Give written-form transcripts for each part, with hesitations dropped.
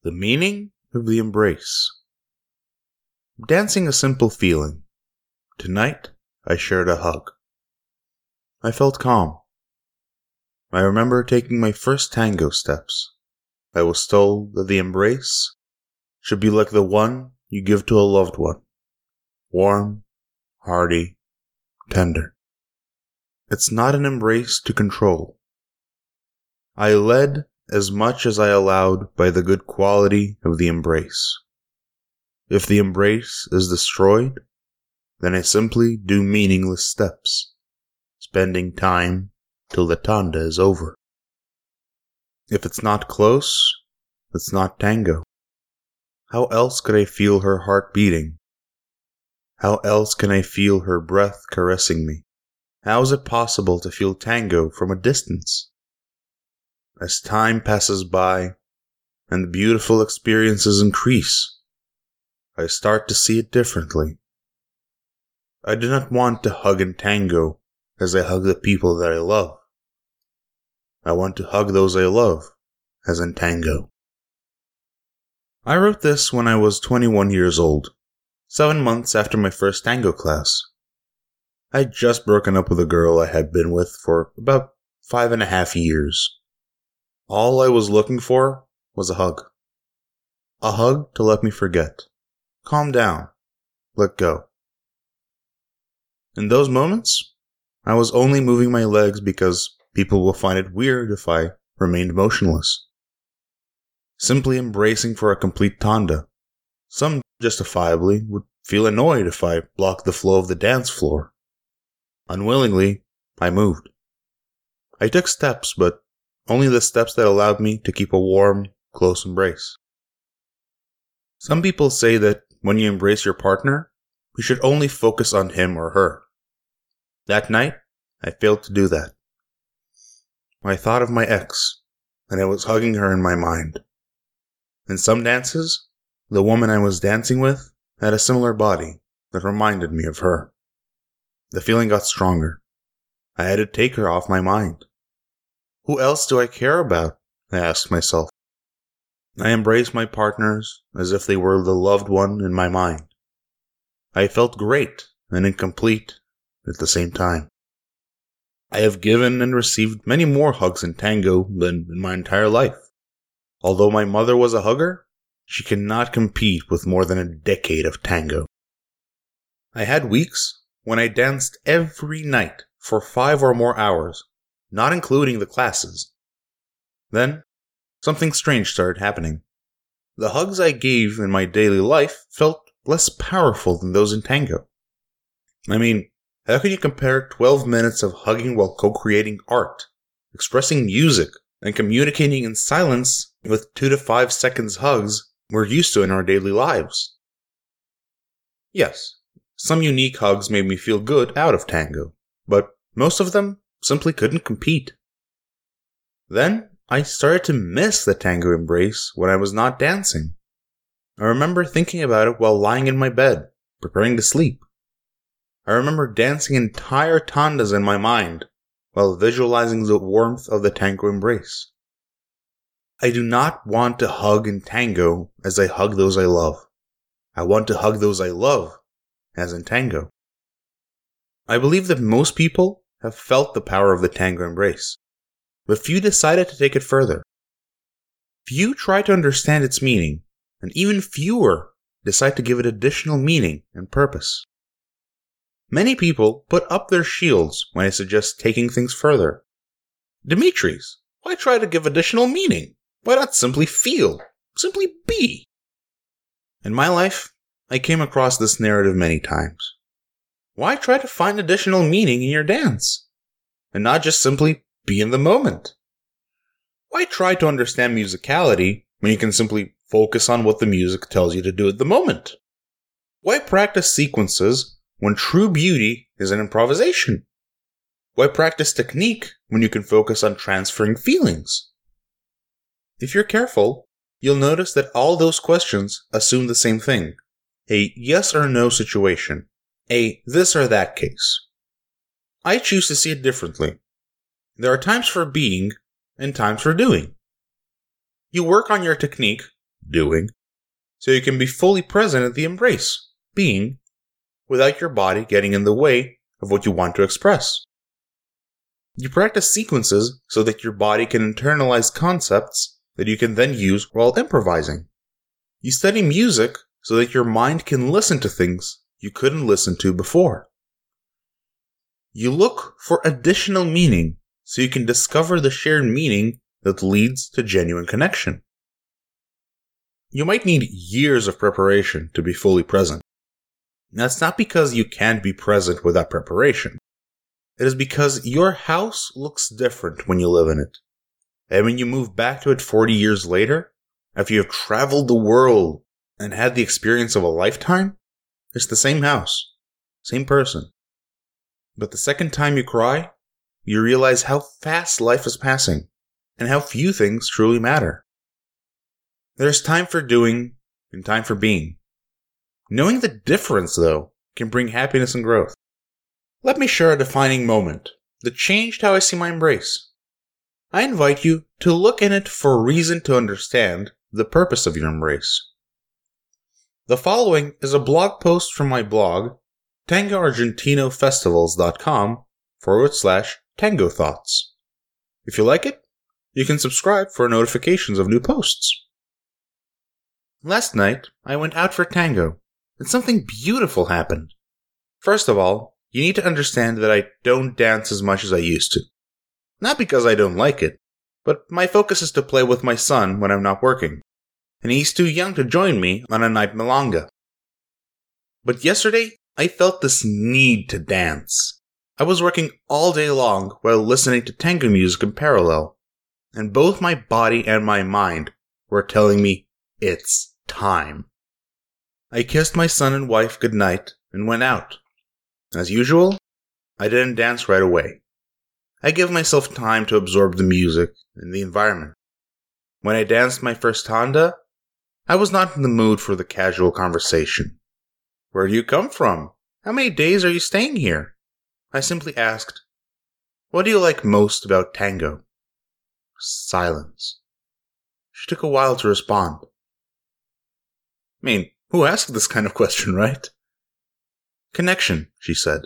The meaning of the embrace. Dancing a simple feeling. Tonight, I shared a hug. I felt calm. I remember taking my first tango steps. I was told that the embrace should be like the one you give to a loved one. Warm, hearty, tender. It's not an embrace to control. I led as much as I allowed by the good quality of the embrace. If the embrace is destroyed, then I simply do meaningless steps, spending time till the tanda is over. If it's not close, it's not tango. How else could I feel her heart beating? How else can I feel her breath caressing me? How is it possible to feel tango from a distance? As time passes by and the beautiful experiences increase, I start to see it differently. I do not want to hug in tango as I hug the people that I love. I want to hug those I love as in tango. I wrote this when I was 21 years old, 7 months after my first tango class. I had just broken up with a girl I had been with for about 5.5 years. All I was looking for was a hug. A hug to let me forget. Calm down. Let go. In those moments, I was only moving my legs because people will find it weird if I remained motionless. Simply embracing for a complete tanda. Some justifiably would feel annoyed if I blocked the flow of the dance floor. Unwillingly, I moved. I took steps, but only the steps that allowed me to keep a warm, close embrace. Some people say that when you embrace your partner, you should only focus on him or her. That night, I failed to do that. I thought of my ex, and I was hugging her in my mind. In some dances, the woman I was dancing with had a similar body that reminded me of her. The feeling got stronger. I had to take her off my mind. Who else do I care about? I asked myself. I embraced my partners as if they were the loved one in my mind. I felt great and incomplete at the same time. I have given and received many more hugs in tango than in my entire life. Although my mother was a hugger, she cannot compete with more than a decade of tango. I had weeks when I danced every night for 5 or more hours, not including the classes. Then, something strange started happening. The hugs I gave in my daily life felt less powerful than those in tango. I mean, how can you compare 12 minutes of hugging while co-creating art, expressing music, and communicating in silence with 2 to 5 seconds hugs we're used to in our daily lives? Yes, some unique hugs made me feel good out of tango, but most of them simply couldn't compete. Then, I started to miss the tango embrace when I was not dancing. I remember thinking about it while lying in my bed, preparing to sleep. I remember dancing entire tandas in my mind, while visualizing the warmth of the tango embrace. I do not want to hug in tango as I hug those I love. I want to hug those I love, as in tango. I believe that most people have felt the power of the tango embrace, but few decided to take it further. Few try to understand its meaning, and even fewer decide to give it additional meaning and purpose. Many people put up their shields when I suggest taking things further. Dimitris, why try to give additional meaning? Why not simply feel? Simply be? In my life, I came across this narrative many times. Why try to find additional meaning in your dance? And not just simply be in the moment? Why try to understand musicality when you can simply focus on what the music tells you to do at the moment? Why practice sequences when true beauty is an improvisation? Why practice technique when you can focus on transferring feelings? If you're careful, you'll notice that all those questions assume the same thing. A yes or no situation. A this or that case. I choose to see it differently. There are times for being and times for doing. You work on your technique doing, so you can be fully present at the embrace, being, without your body getting in the way of what you want to express. You practice sequences so that your body can internalize concepts that you can then use while improvising. You study music so that your mind can listen to things you couldn't listen to before. You look for additional meaning so you can discover the shared meaning that leads to genuine connection. You might need years of preparation to be fully present. That's not because you can't be present without preparation. It is because your house looks different when you live in it. And when you move back to it 40 years later, after you have traveled the world and had the experience of a lifetime, it's the same house, same person. But the second time you cry, you realize how fast life is passing and how few things truly matter. There's time for doing and time for being. Knowing the difference, though, can bring happiness and growth. Let me share a defining moment that changed how I see my embrace. I invite you to look in it for a reason to understand the purpose of your embrace. The following is a blog post from my blog, tangoargentinofestivals.com/tango thoughts. If you like it, you can subscribe for notifications of new posts. Last night, I went out for tango, and something beautiful happened. First of all, you need to understand that I don't dance as much as I used to. Not because I don't like it, but my focus is to play with my son when I'm not working, and he's too young to join me on a night milonga. But yesterday, I felt this need to dance. I was working all day long while listening to tango music in parallel, and both my body and my mind were telling me it's time. I kissed my son and wife goodnight and went out. As usual, I didn't dance right away. I gave myself time to absorb the music and the environment. When I danced my first tanda, I was not in the mood for the casual conversation. Where do you come from? How many days are you staying here? I simply asked, what do you like most about tango? Silence. She took a while to respond. I mean, who asked this kind of question, right? Connection, she said.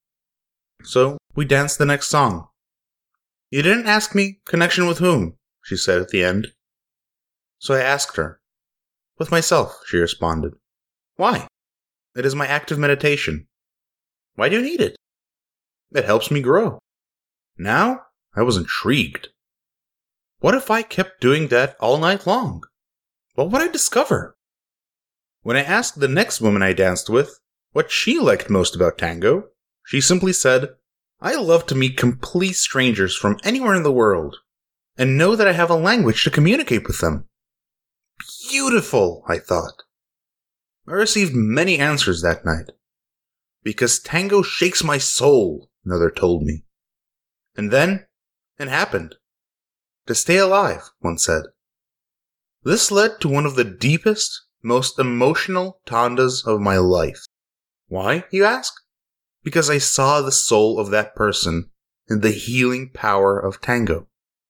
So, we danced the next song. You didn't ask me connection with whom, she said at the end. So I asked her. With myself, she responded. Why? It is my active meditation. Why do you need it? It helps me grow. Now, I was intrigued. What if I kept doing that all night long? What would I discover? When I asked the next woman I danced with what she liked most about tango, she simply said, I love to meet complete strangers from anywhere in the world, and know that I have a language to communicate with them. Beautiful, I thought. I received many answers that night. Because tango shakes my soul, another told me. And then, it happened. To stay alive, one said. This led to one of the deepest, most emotional tandas of my life. Why, you ask? Because I saw the soul of that person in the healing power of tango.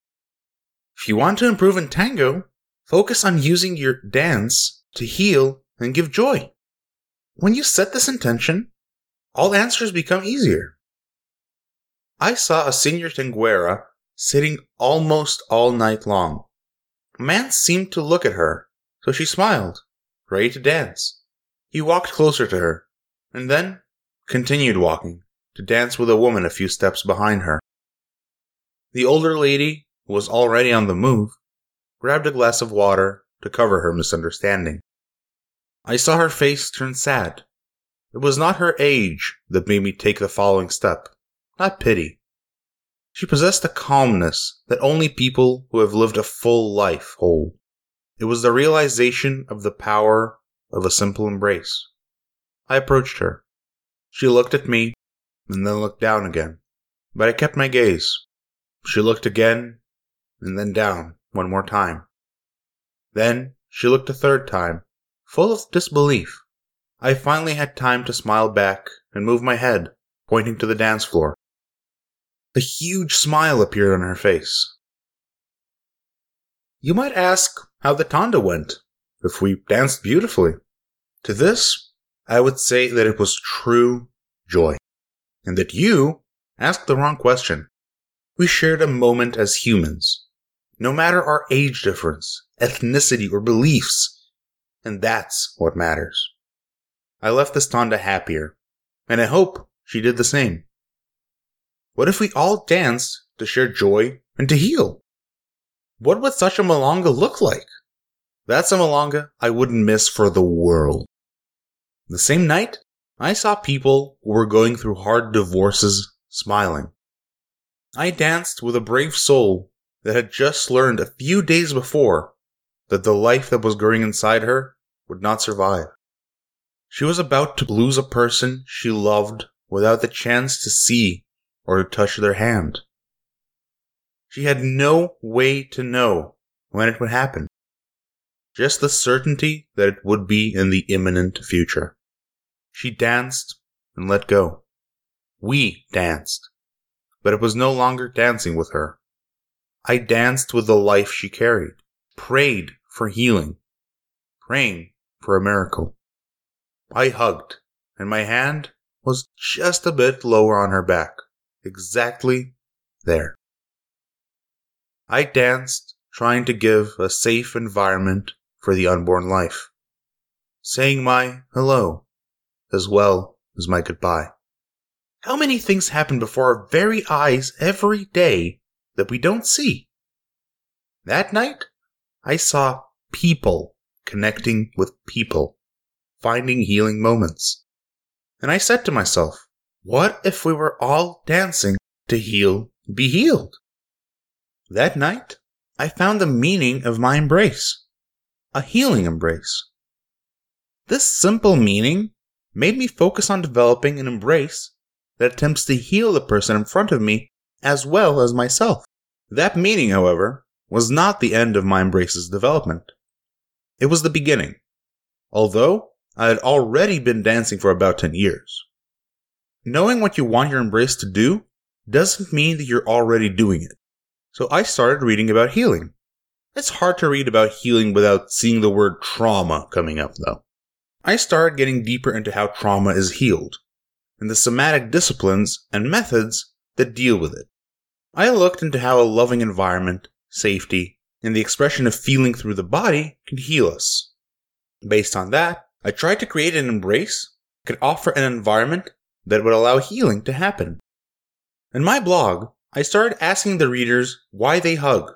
If you want to improve in tango, focus on using your dance to heal and give joy. When you set this intention, all answers become easier. I saw a senior tanguera sitting almost all night long. A man seemed to look at her, so she smiled, ready to dance. He walked closer to her, and then continued walking to dance with a woman a few steps behind her. The older lady, who was already on the move, grabbed a glass of water to cover her misunderstanding. I saw her face turn sad. It was not her age that made me take the following step, not pity. She possessed a calmness that only people who have lived a full life hold. It was the realization of the power of a simple embrace. I approached her. She looked at me, and then looked down again. But I kept my gaze. She looked again, and then down one more time. Then she looked a third time, full of disbelief. I finally had time to smile back and move my head, pointing to the dance floor. A huge smile appeared on her face. You might ask how the tanda went, if we danced beautifully. To this, I would say that it was true joy, and that you asked the wrong question. We shared a moment as humans, no matter our age difference, ethnicity, or beliefs, and that's what matters. I left this Tanda happier, and I hope she did the same. What if we all danced to share joy and to heal? What would such a Malanga look like? That's a Malanga I wouldn't miss for the world. The same night, I saw people who were going through hard divorces smiling. I danced with a brave soul that had just learned a few days before that the life that was growing inside her would not survive. She was about to lose a person she loved without the chance to see or to touch their hand. She had no way to know when it would happen. Just the certainty that it would be in the imminent future. She danced and let go. We danced, but it was no longer dancing with her. I danced with the life she carried, prayed for healing, praying for a miracle. I hugged, and my hand was just a bit lower on her back, exactly there. I danced, trying to give a safe environment for the unborn life, saying my hello as well as my goodbye. How many things happen before our very eyes every day that we don't see? That night, I saw people connecting with people, finding healing moments. And I said to myself, what if we were all dancing to heal, be healed? That night, I found the meaning of my embrace, a healing embrace. This simple meaning made me focus on developing an embrace that attempts to heal the person in front of me as well as myself. That meaning, however, was not the end of my embrace's development. It was the beginning, although I had already been dancing for about 10 years. Knowing what you want your embrace to do doesn't mean that you're already doing it. So I started reading about healing. It's hard to read about healing without seeing the word trauma coming up, though. I started getting deeper into how trauma is healed, and the somatic disciplines and methods that deal with it. I looked into how a loving environment, safety, and the expression of feeling through the body can heal us. Based on that, I tried to create an embrace that could offer an environment that would allow healing to happen. In my blog, I started asking the readers why they hug.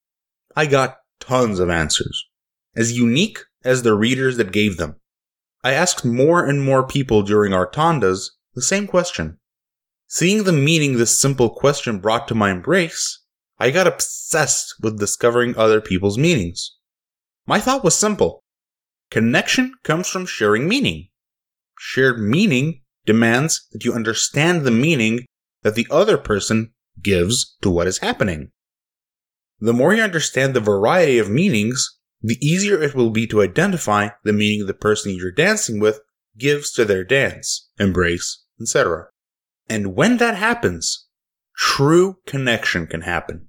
I got tons of answers, as unique as the readers that gave them. I asked more and more people during our tandas the same question. Seeing the meaning this simple question brought to my embrace, I got obsessed with discovering other people's meanings. My thought was simple. Connection comes from sharing meaning. Shared meaning demands that you understand the meaning that the other person gives to what is happening. The more you understand the variety of meanings, the easier it will be to identify the meaning the person you're dancing with gives to their dance, embrace, etc. And when that happens, true connection can happen.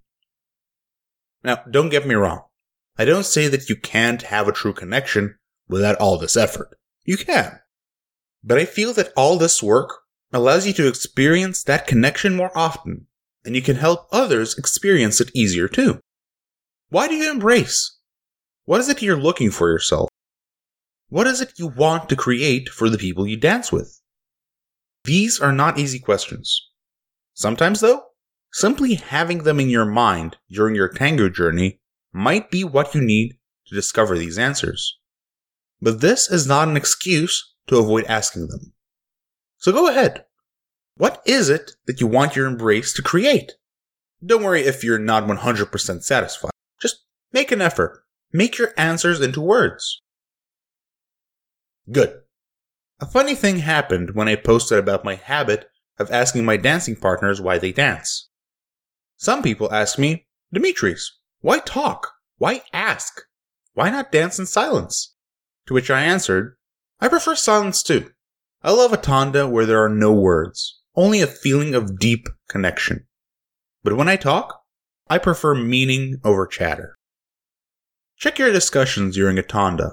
Now, don't get me wrong. I don't say that you can't have a true connection without all this effort. You can. But I feel that all this work allows you to experience that connection more often, and you can help others experience it easier too. Why do you embrace? What is it you're looking for yourself? What is it you want to create for the people you dance with? These are not easy questions. Sometimes, though, simply having them in your mind during your tango journey might be what you need to discover these answers. But this is not an excuse to avoid asking them. So go ahead. What is it that you want your embrace to create? Don't worry if you're not 100% satisfied. Just make an effort. Make your answers into words. Good. A funny thing happened when I posted about my habit of asking my dancing partners why they dance. Some people ask me, Dimitris, why talk? Why ask? Why not dance in silence? To which I answered, I prefer silence too. I love a tanda where there are no words, only a feeling of deep connection. But when I talk, I prefer meaning over chatter. Check your discussions during a tanda.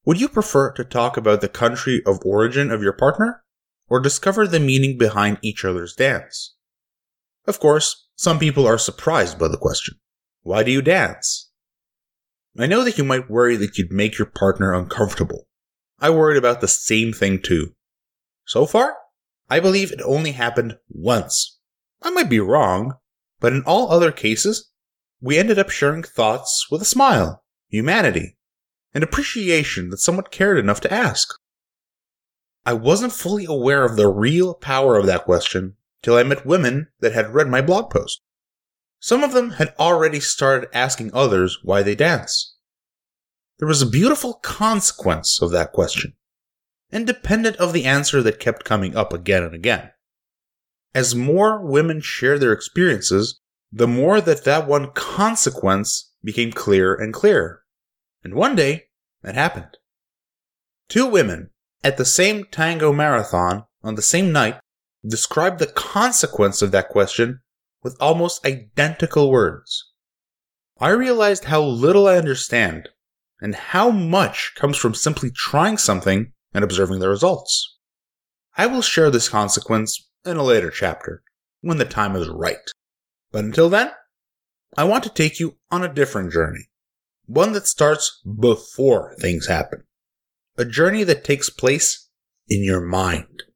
Would you prefer to talk about the country of origin of your partner, or discover the meaning behind each other's dance? Of course, some people are surprised by the question. Why do you dance? I know that you might worry that you'd make your partner uncomfortable. I worried about the same thing too. So far, I believe it only happened once. I might be wrong, but in all other cases, we ended up sharing thoughts with a smile, humanity, and appreciation that someone cared enough to ask. I wasn't fully aware of the real power of that question till I met women that had read my blog post. Some of them had already started asking others why they dance. There was a beautiful consequence of that question, independent of the answer that kept coming up again and again. As more women shared their experiences, the more that one consequence became clearer and clearer. And one day, it happened. 2 women at the same tango marathon on the same night described the consequence of that question with almost identical words. I realized how little I understand and how much comes from simply trying something and observing the results. I will share this consequence in a later chapter, when the time is right. But until then, I want to take you on a different journey. One that starts before things happen. A journey that takes place in your mind.